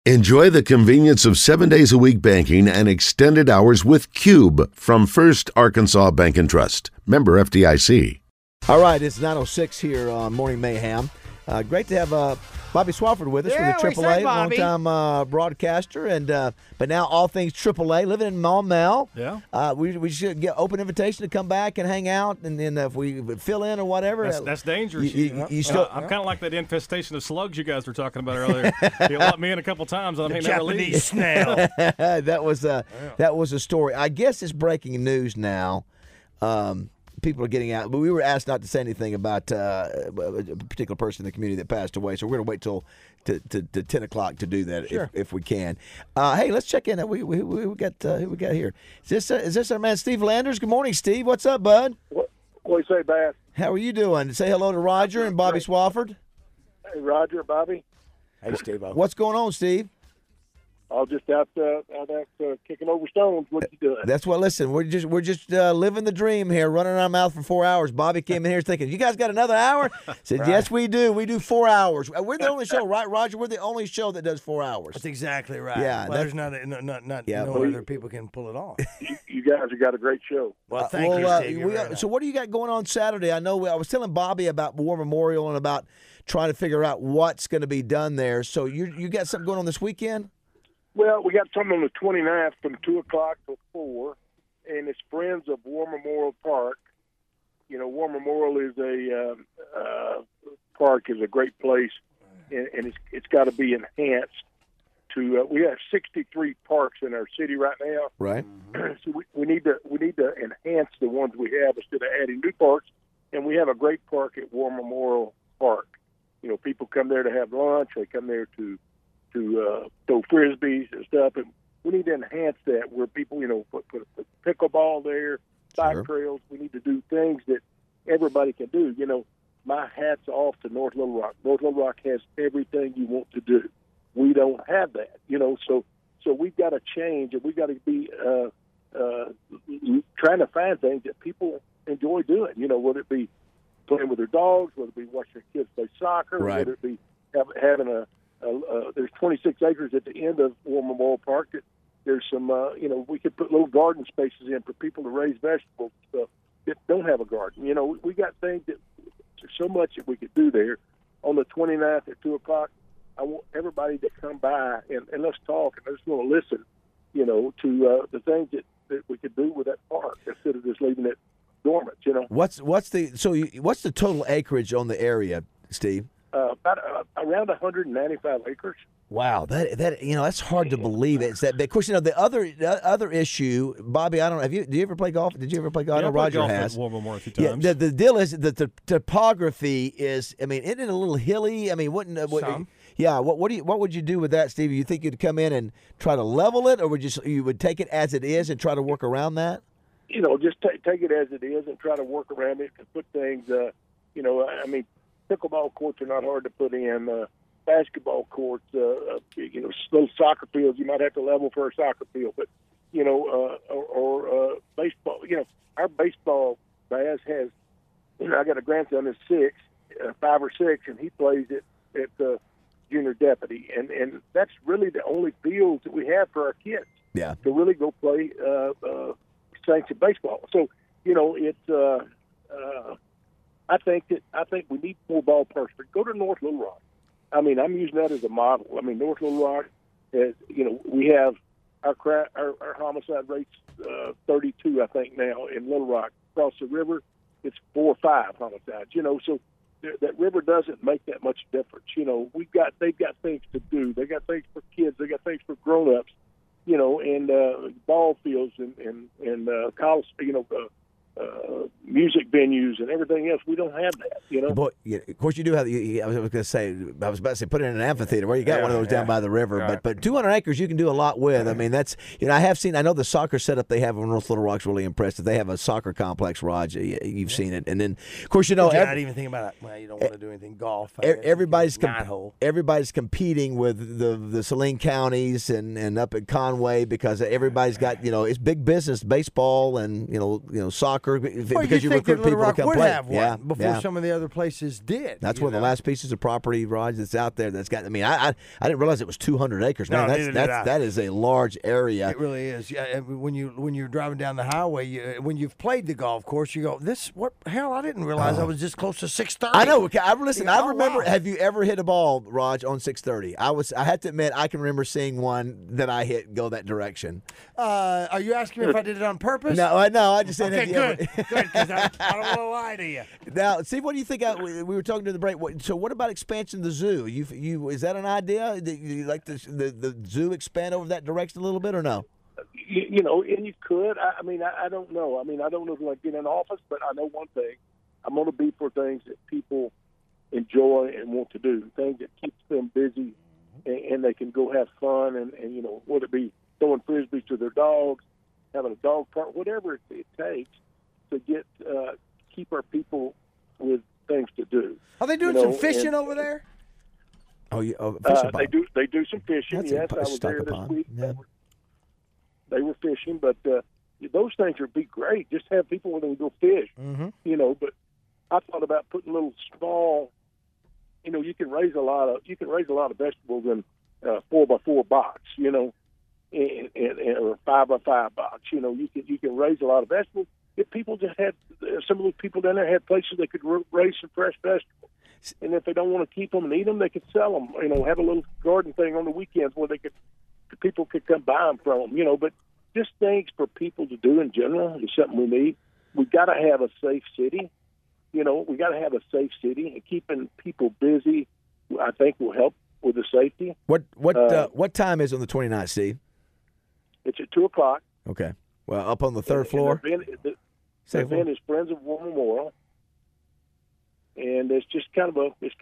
Enjoy the convenience of 7 days a week banking and extended hours with Cube from First Arkansas Bank and Trust. Member FDIC. All right, it's 9:06 here on Morning Mayhem. Great to have Bobby Swafford with us Yeah, from the AAA, Bobby. longtime broadcaster, and but now all things AAA, living in Maumelle. Yeah. We should get open invitation to come back and hang out, and then if we fill in or whatever. That's dangerous. You still, I'm kind of like that infestation of slugs you guys were talking about earlier. You let me in a couple times, and I may never leave. Japanese snail. that was a story. I guess it's breaking news now. People are getting out, but we were asked not to say anything about a particular person in the community that passed away, so we're going to wait till to 10 o'clock to do that if we can. Hey, let's check in. We got who we got here. Is this our man Steve Landers? Good morning, Steve. What's up, bud? What do you say, Bass? How are you doing? Say hello to Roger and Bobby Swafford. Hey, Roger, Bobby. Hey, Steve. What's going on, Steve? I'll just out kicking over stones. What you doing? That's what. Listen, we're just living the dream here, running our mouth for 4 hours. Bobby came in here thinking, "You guys got another hour?" Said, Right. "Yes, we do. We do 4 hours. We're the only show, right, Roger? We're the only show that does 4 hours." That's exactly right. Yeah, Well, that's- there's no Yeah, other people can pull it off. You guys have got a great show. Well, thank you, Steve. You're right. So what do you got going on Saturday? I know I was telling Bobby about War Memorial and about trying to figure out what's going to be done there. So you got something going on this weekend? Well, we got something on the 29th from 2 o'clock to 4, and it's Friends of War Memorial Park. You know, War Memorial is a park is a great place, and it's got to be enhanced. We have 63 parks in our city right now. Right. So we need to enhance the ones we have instead of adding new parks. And we have a great park at War Memorial Park. You know, people come there to have lunch. They come there to throw frisbees and stuff. And we need to enhance that where people, you know, put pickleball there, bike trails. We need to do things that everybody can do. You know, my hat's off to North Little Rock. North Little Rock has everything you want to do. We don't have that, you know, so we've got to change, and we've got to be trying to find things that people enjoy doing, you know, whether it be playing with their dogs, whether it be watching their kids play soccer, Right. whether it be having there's 26 acres at the end of War Memorial Park. There's some, you know, we could put little garden spaces in for people to raise vegetables and stuff that don't have a garden. You know, we got things that there's so much that we could do there. On the 29th at 2 o'clock, I want everybody to come by and let's talk, and I just want to listen, you know, to the things that we could do with that park instead of just leaving it dormant, you know. What's the total acreage on the area, Steve? About around 195 acres. Wow, that you know, that's hard to believe. It's that big. Of course, you know, the other issue, Bobby. I don't know. Do you ever play golf? Did you ever play golf? I know I played Roger golf has. at War Memorial a few Yeah, times. the deal is that the topography is. I mean, isn't it a little hilly? I mean, wouldn't Some. yeah? What would you do with that, Steve? You think you'd come in and try to level it, or would you would take it as it is and try to work around that? You know, just take it as it is and try to work around it and put things. You know, I mean, pickleball courts are not hard to put in. Basketball courts, you know, little soccer fields. You might have to level for a soccer field, but you know, or baseball. You know, our baseball Baz has. You know, I got a grandson that's 5 or 6, and he plays at junior deputy, and that's really the only fields that we have for our kids. Yeah. To really go play sanctioned baseball. So you know, it's. I think we need more ballparks. But go to North Little Rock. I mean, I'm using that as a model. I mean, North Little Rock, is, you know, we have our homicide rates 32, I think, now in Little Rock. Across the river, it's 4 or 5 homicides. You know, so that river doesn't make that much difference. You know, they've got things to do. They got things for kids. They got things for grown-ups. You know, and ball fields and college. You know. Music venues and everything else. We don't have that, you know. Boy, yeah, of course, you do have. I was about to say, put it in an amphitheater where you got one of those down by the river. Right. But 200 acres, you can do a lot with. I mean, that's I know the soccer setup they have in North Little Rock's really impressive. They have a soccer complex, Raj. You've seen it, and then of course you know. You're not even thinking about it. Well, you don't want to do anything golf. Everybody's everybody's competing with the Saline counties and up at Conway because everybody's got it's big business, baseball and soccer. Well, you as you think that recruit Little people Rock to come would play. have one before some of the other places did. That's you one of the know? last pieces of property, Raj, that's out there. That's got. I mean, I didn't realize it was 200 acres. Man, No, neither did I. that is a large area. It really is. Yeah, and when you're driving down the highway, when you've played the golf course, you go, "This what hell? I didn't realize I was this close to 630." I know. Listen, I remember. Wow. Have you ever hit a ball, Raj, on 630? I have to admit, I can remember seeing one that I hit go that direction. Are you asking me if I did it on purpose? No. I just said. Okay, have you good, ever- good, because I don't want to lie to you. Now, Steve, what do you think? We were talking to the break. So, what about expansion of the zoo? You is that an idea? Do you like the zoo expand over that direction a little bit, or no? You know, and you could. I mean, I don't know. I mean, I don't know if I get in office, but I know one thing: I'm going to be for things that people enjoy and want to do, things that keeps them busy, and they can go have fun, and you know, whether it be throwing frisbees to their dogs, having a dog park, whatever it takes to get keep our people with things to do. Are they doing some fishing over there? Oh, yeah. Oh, fishing They pond. They do some fishing. That's Yes, a I was there stocker this pond. week. Yeah. They were fishing, but those things would be great. Just have people where they can go fish. Mm-hmm. You know, but I thought about putting little small. You know, you can raise a lot of vegetables in a 4x4 box. You know, or a 5x5 box. You know, you can raise a lot of vegetables. If people just had some of those people down there had places they could raise some fresh vegetables, and if they don't want to keep them and eat them, they could sell them. You know, have a little garden thing on the weekends where people could come buy them from them. You know, but just things for people to do in general is something we need. We got to have a safe city. You know, we got to have a safe city, and keeping people busy, I think, will help with the safety. What time is it on the 29th, Steve? It's at 2:00. Okay. Well, up on the third floor. The event is Friends of War Memorial, and it's just kind of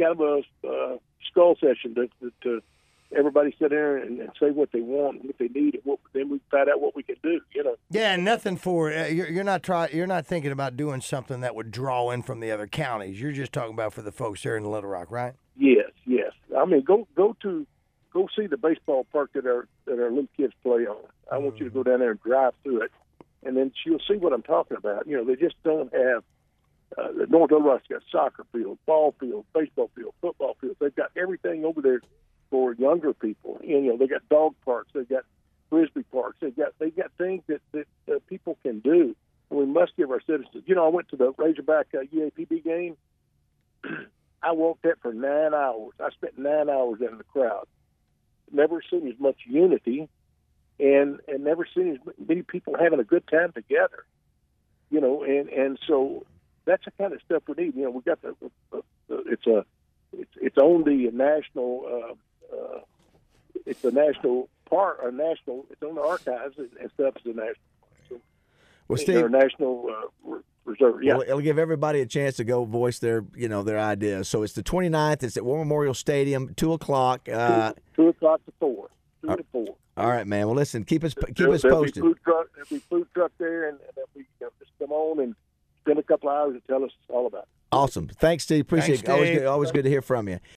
a skull session to everybody sit there and say what they want and what they need, and then we find out what we can do. You know. Yeah, nothing for you're not thinking about doing something that would draw in from the other counties. You're just talking about for the folks here in Little Rock, right? Yes. I mean, go see the baseball park that our little kids play on. I want you to go down there and drive through it, and then you'll see what I'm talking about. You know, they just don't have. North Little Rock's got soccer field, ball field, baseball field, football field. They've got everything over there for younger people. And, you know, they got dog parks, they've got frisbee parks, they've got things that people can do. And we must give our citizens. You know, I went to the Razorback UAPB game. I walked that for 9 hours. I spent 9 hours in the crowd. Never seen as much unity, and never seen as many people having a good time together. You know, and so that's the kind of stuff we need. You know, we got it's on the national. It's a national park, or national. It's on the archives and stuff. It's a national. Well, Steve, national reserve. Yeah. Well, it'll give everybody a chance to go voice their ideas. So it's the 29th. It's at War Memorial Stadium, 2:00. 2:00 to 4. 2 to 4. All right, man. Well, listen, keep us posted. There'll be food truck there, and there'll be, just come on and spend a couple of hours and tell us all about it. Awesome. Thanks, Steve. Appreciate Thanks, it. Steve. Always good to hear from you.